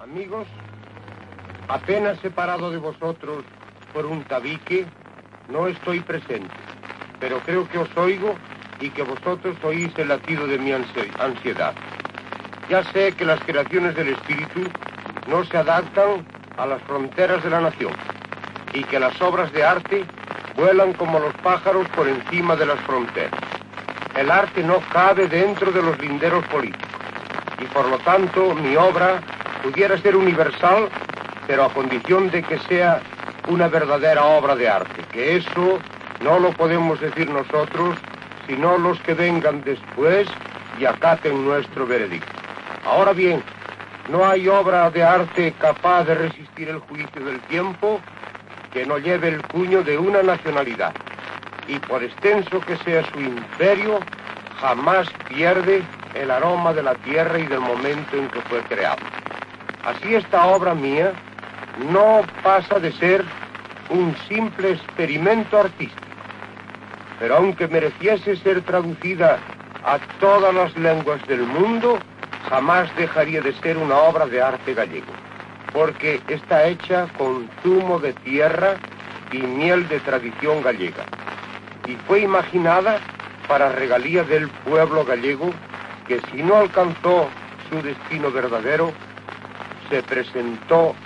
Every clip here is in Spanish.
Amigos, apenas separado de vosotros por un tabique, no estoy presente, pero creo que os oigo y que vosotros oís el latido de mi ansiedad. Ya sé que las creaciones del espíritu no se adaptan a las fronteras de la nación y que las obras de arte vuelan como los pájaros por encima de las fronteras. El arte no cabe dentro de los linderos políticos y por lo tanto mi obra pudiera ser universal, pero a condición de que sea una verdadera obra de arte, que eso no lo podemos decir nosotros, sino los que vengan después y acaten nuestro veredicto. Ahora bien, no hay obra de arte capaz de resistir el juicio del tiempo que no lleve el cuño de una nacionalidad, y por extenso que sea su imperio, jamás pierde el aroma de la tierra y del momento en que fue creado. Así esta obra mía no pasa de ser un simple experimento artístico, pero aunque mereciese ser traducida a todas las lenguas del mundo, jamás dejaría de ser una obra de arte gallego, porque está hecha con zumo de tierra y miel de tradición gallega, y fue imaginada para regalía del pueblo gallego, que si no alcanzó su destino verdadero, se presentó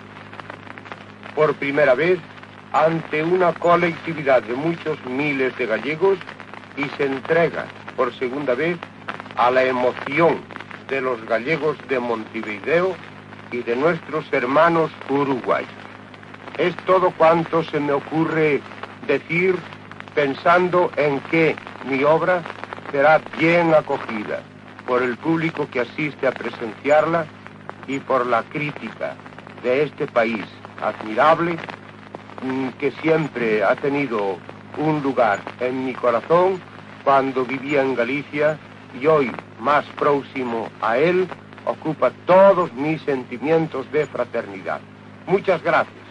por primera vez ante una colectividad de muchos miles de gallegos y se entrega por segunda vez a la emoción de los gallegos de Montevideo y de nuestros hermanos uruguayos. Es todo cuanto se me ocurre decir pensando en que mi obra será bien acogida por el público que asiste a presenciarla y por la crítica de este país admirable que siempre ha tenido un lugar en mi corazón cuando vivía en Galicia y hoy, más próximo a él, ocupa todos mis sentimientos de fraternidad. Muchas gracias.